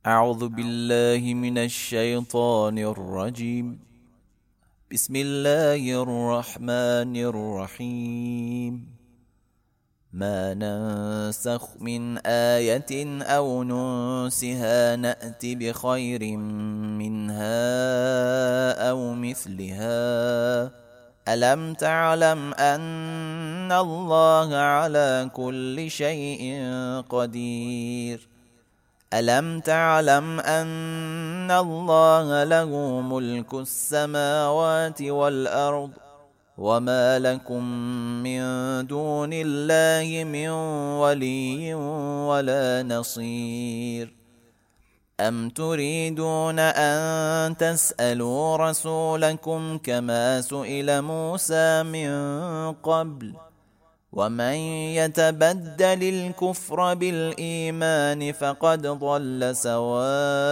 أعوذ بالله من الشيطان الرجيم. بسم الله الرحمن الرحيم. ما ننسخ من آية أو ننسها نأت بخير منها أو مثلها. ألم تعلم أن الله على كل شيء قدير؟ ألم تعلم أن الله له ملك السماوات والأرض وما لكم من دون الله من ولي ولا نصير؟ أم تريدون أن تسألوا رسولكم كما سئل موسى من قبل؟ ومن يتبدل الكفر بالإيمان فقد ضل سواء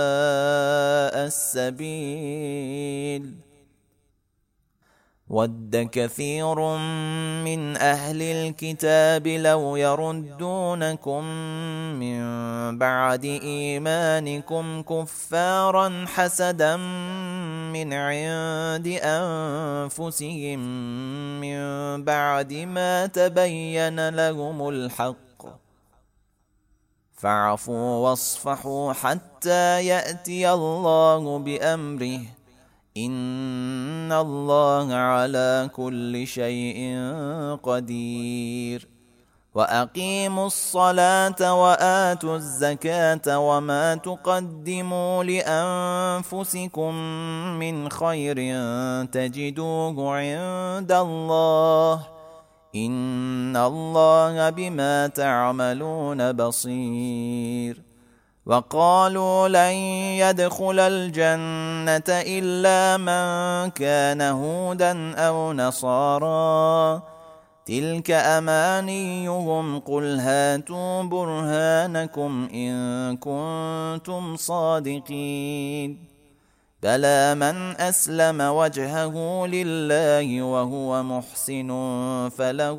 السبيل. ود كثير من أهل الكتاب لو يردونكم من بعد إيمانكم كفارا حسدا من عند أنفسهم من بعد ما تبين لهم الحق، فاعفوا واصفحوا حتى يأتي الله بأمره، إن الله على كل شيء قدير. وأقيموا الصلاة وآتوا الزكاة وما تقدموا لأنفسكم من خير تجدوه عند الله، إن الله بما تعملون بصير. وقالوا لن يدخل الجنة إلا من كان هودا أو نصارى، تلك أمانيهم قل هاتوا برهانكم إن كنتم صادقين. بلى من أسلم وجهه لله وهو محسن فله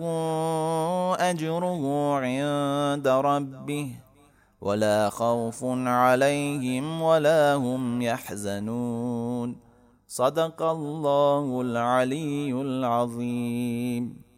أجره عند ربه ولا خوف عليهم ولا هم يحزنون. صدق الله العلي العظيم.